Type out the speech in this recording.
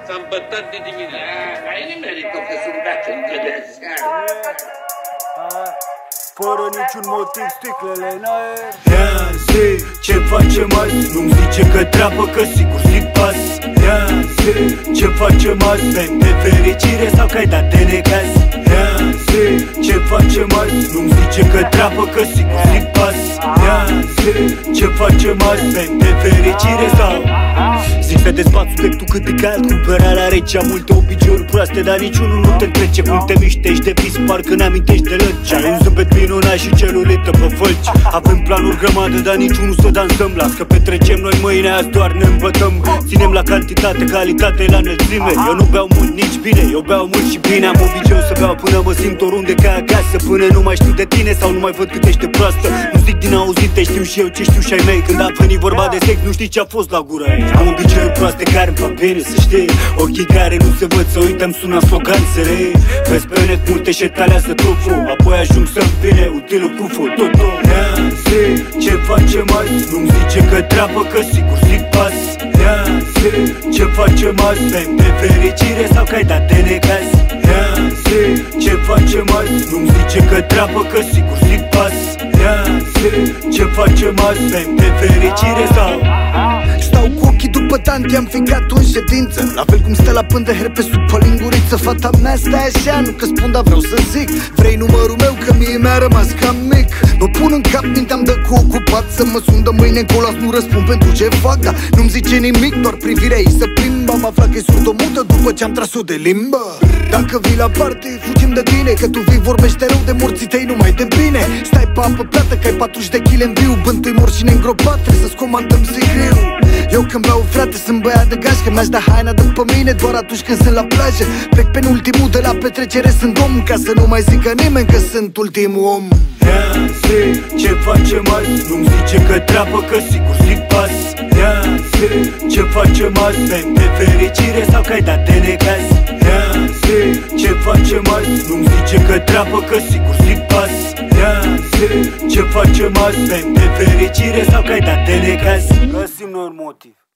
S-am bătat de dimineață. Ai nimerit-o că sunt beat încă de seară. Fără niciun motiv sticlele în aer. Ia zi, ce facem azi? Nu-mi zice că treabă, că sigur zic pas. Ia zi, ce facem azi? Vrem de fericire sau că ai dat de necaz? Ia zi, ce facem azi? Nu-mi zice că treabă, că sigur zic pas. Ia zi, ce facem azi? Vrem de fericire sau... Zic să dezbat subiectul cât de cald, cumpăra la rece. Am multe obiceiuri proaste, dar niciunul nu te întrece. Cum te miștești de vis, parcă ne-amintești de lăcea. Un zâmbet minunat și celulită pe fălci. Avem planuri grămadă, dar niciunul să dansăm. Las că petrecem noi mâine, azi doar ne îmbătăm. Ținem la cantitate, calitate la înălțime. Eu nu beau mult, nici bine, eu beau mult și bine. Am obiceiul să beau până mă simt oriunde ca acasă. Până nu mai știu de tine sau nu mai văd cât ești de proastă. Nu zic din auzite, știu și eu ce știu și ai mei. Când a venit vorba de sex, nu știi ce a fost la gura ei. Am obiceiuri proaste care îmi fac bine, să știi. Ochii care nu se văd, să uităm, sună slogan serei. Vezi pe net multe șetalează trufu, apoi ajung să-mi vine utilul cu fototo. Ia zi, ce facem azi? Nu-mi zice că treabă, că sigur zic pas. Ia zi, ce facem azi? Vrem de fericire sau că ai dat de necaz? Ia zi, ce facem azi? Nu-mi zice că treabă, că sigur zic pas. Ia zi, ce facem azi? Vrem de fericire sau... Stau cu ochii după tanti, am ficat în ședință. La fel cum stă la pândă herpe sub o linguriță. Fata mea stai așa, nu că spun, dar vreau să zic. Vrei numărul meu, că mie mi-a rămas cam mic. Mă pun în cap, mintea-mi dă cu ocupat. Să mă sun de mâine încolo, nu răspund pentru ce fac. Dar nu-mi zice nimic, doar privirea ei să plimbă. Am aflat că-i surdomută după ce am tras-o de limbă. Dacă vii la parte, fugim de tine, că tu vii, vorbește rău de morții tăi numai de bine. Stai pe apă plată, că ai 40 de kg în viu. Bântui mor și neîngropat, trebuie să-ți comandăm sigriu. Eu când beau, frate, sunt băiat de gașcă. Mi-aș da haina de pe mine doar atunci când sunt la plajă. Plec penultimul de la petrecere, sunt om. Ca să nu mai zică nimeni că sunt ultimul om. Ia zi, ce facem azi? Nu-mi zice că treabă, că sigur zic pas. Ia zi, ce facem azi? Vrem de fericire sau că ai dat de necaz? Ia zi, ce facem azi? Nu-mi zice că treabă, că sigur zic pas. Ia zi, ce facem azi? Vrem de fericire sau că ai dat de necaz? Găsim noi un motiv.